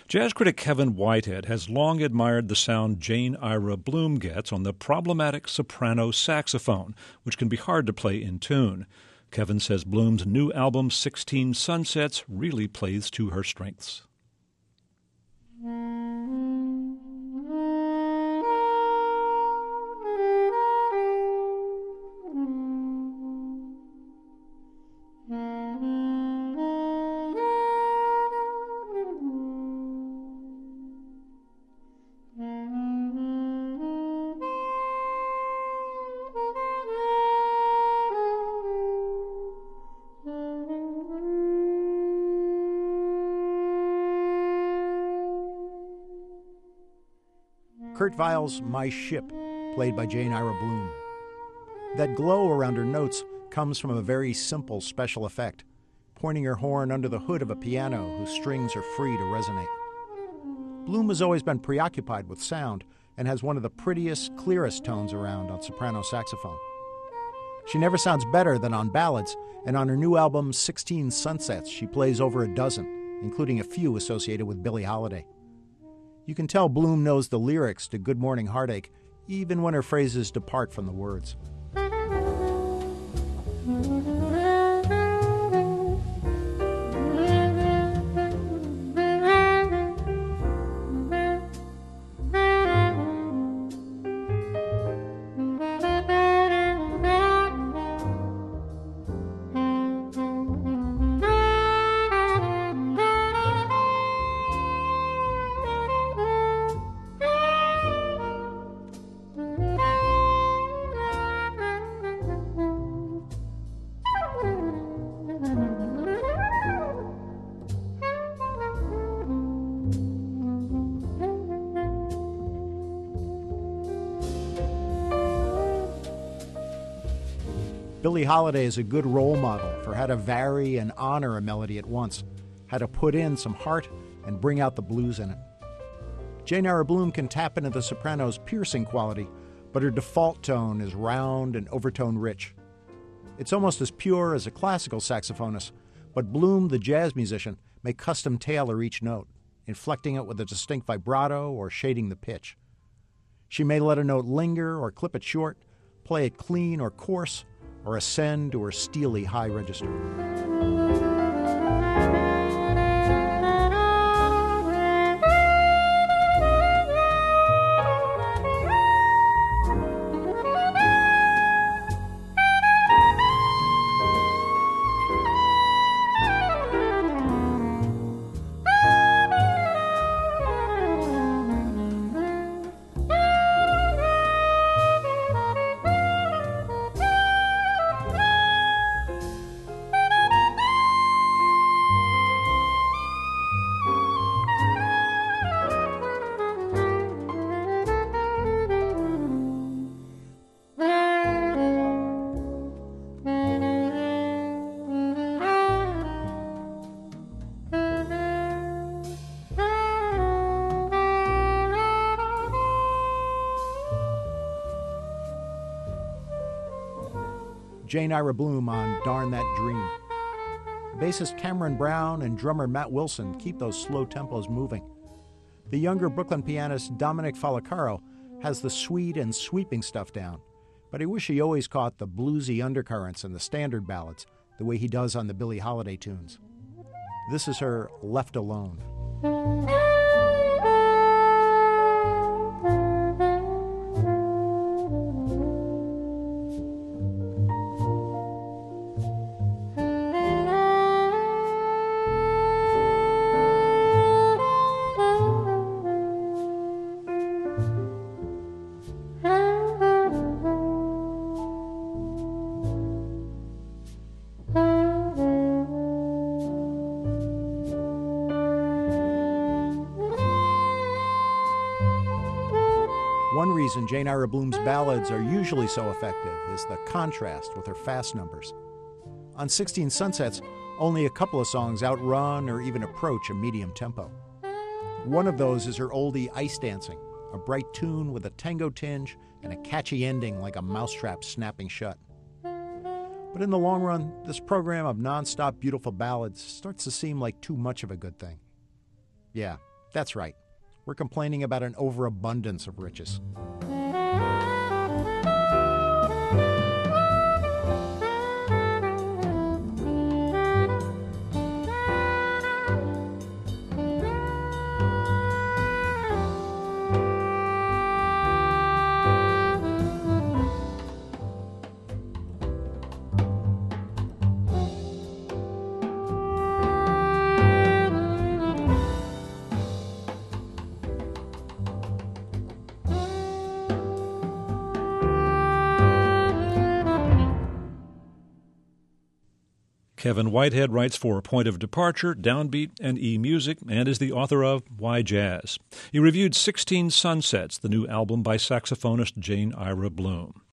Jazz critic Kevin Whitehead has long admired the sound Jane Ira Bloom gets on the problematic soprano saxophone, which can be hard to play in tune. Kevin says Bloom's new album, 16 Sunsets, really plays to her strengths. Kurt Weill's My Ship, played by Jane Ira Bloom. That glow around her notes comes from a very simple special effect, pointing her horn under the hood of a piano whose strings are free to resonate. Bloom has always been preoccupied with sound and has one of the prettiest, clearest tones around on soprano saxophone. She never sounds better than on ballads, and on her new album, 16 Sunsets, she plays over a dozen, including a few associated with Billie Holiday. You can tell Bloom knows the lyrics to Good Morning Heartache, even when her phrases depart from the words. Billie Holiday is a good role model for how to vary and honor a melody at once, how to put in some heart and bring out the blues in it. Jane Ira Bloom can tap into the soprano's piercing quality, but her default tone is round and overtone rich. It's almost as pure as a classical saxophonist, but Bloom, the jazz musician, may custom tailor each note, inflecting it with a distinct vibrato or shading the pitch. She may let a note linger or clip it short, play it clean or coarse, or ascend to her steely high register. Jane Ira Bloom on Darn That Dream. Bassist Cameron Brown and drummer Matt Wilson keep those slow tempos moving. The younger Brooklyn pianist Dominic Falacaro has the sweet and sweeping stuff down, but I wish he always caught the bluesy undercurrents in the standard ballads the way he does on the Billie Holiday tunes. This is her Left Alone. One reason Jane Ira Bloom's ballads are usually so effective is the contrast with her fast numbers. On 16 Sunsets, only a couple of songs outrun or even approach a medium tempo. One of those is her oldie Ice Dancing, a bright tune with a tango tinge and a catchy ending like a mousetrap snapping shut. But in the long run, this program of nonstop beautiful ballads starts to seem like too much of a good thing. Yeah, That's right. We're complaining about an overabundance of riches. Kevin Whitehead writes for Point of Departure, Downbeat, and eMusic, and is the author of Why Jazz. He reviewed 16 Sunsets, the new album by saxophonist Jane Ira Bloom.